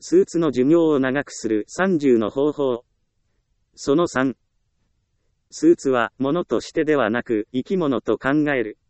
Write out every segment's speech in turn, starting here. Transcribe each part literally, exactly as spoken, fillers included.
スーツの寿命を長くするさんじゅうの方法。そのさん。スーツは物としてではなく生き物と考える。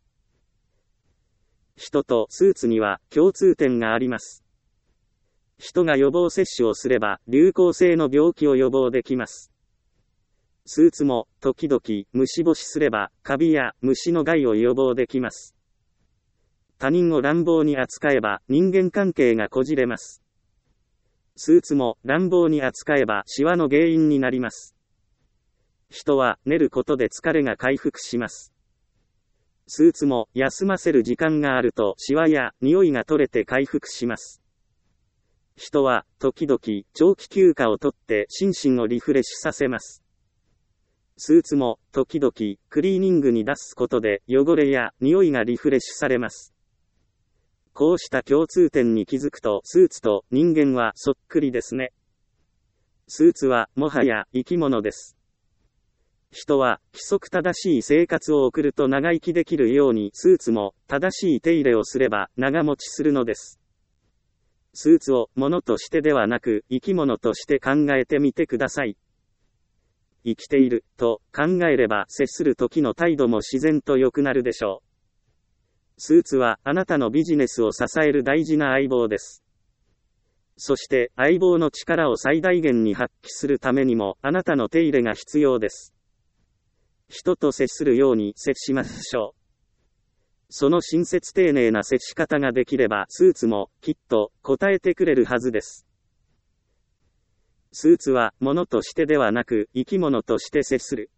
人とスーツには共通点があります。人が予防接種をすれば流行性の病気を予防できます。スーツも時々虫干しすればカビや虫の害を予防できます。他人を乱暴に扱えば人間関係がこじれます。スーツも乱暴に扱えばシワの原因になります。人は寝ることで疲れが回復します。スーツも休ませる時間があるとシワや匂いが取れて回復します。人は時々長期休暇をとって心身をリフレッシュさせます。スーツも時々クリーニングに出すことで汚れや匂いがリフレッシュされます。こうした共通点に気づくとスーツと人間はそっくりですね。スーツはもはや生き物です。人は規則正しい生活を送ると長生きできるようにスーツも正しい手入れをすれば長持ちするのです。スーツを物としてではなく生き物として考えてみてください。生きていると考えれば接する時の態度も自然と良くなるでしょう。スーツはあなたのビジネスを支える大事な相棒です。そして相棒の力を最大限に発揮するためにもあなたの手入れが必要です。人と接するように接しましょう。その親切丁寧な接し方ができればスーツもきっと応えてくれるはずです。スーツは物としてではなく生き物として接する。